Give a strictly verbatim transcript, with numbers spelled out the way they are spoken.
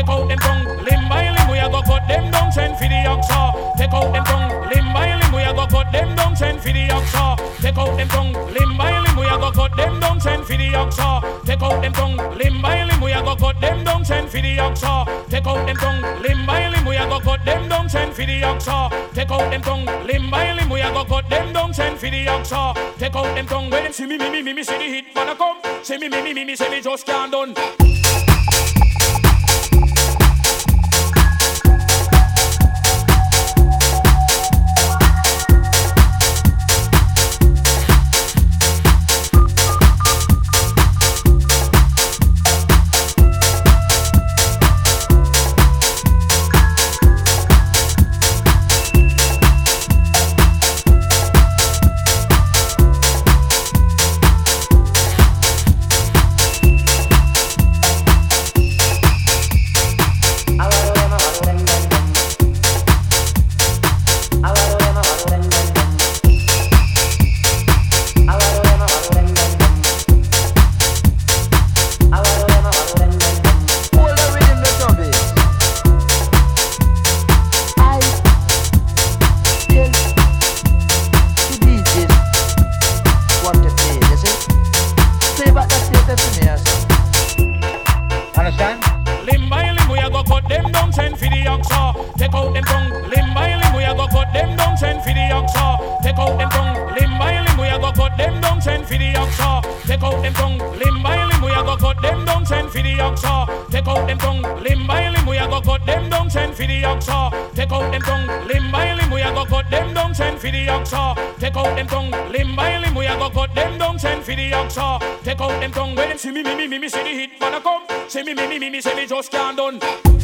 Take out them tongue, limb by limb, we a go cut them down, send for the oxa. Take out them tongue, limb by limb, we a go cut them down, send for the oxa. Take out them tongue, limb by limb, we a go cut them down, send for the oxa. Take out them tongue, limb by limb, we a go cut them down, send for the oxa. Take out them tongue, limb by limb, we a go cut them down, send for the oxa. Take out them tongue, limb by limb, we a go cut them down, send for the oxa. Take out them tongue, when them see me, me, me, me, me, see the hit man a come. See me, me, me, me, me, see me just can't done. Take out them tongue, limb by limb, we a go cut them down, send for the oxa. Take out them tongue, when them see me, me, me, me, me, see the hit man a come. See me, me, me, me, me, see me just can't done.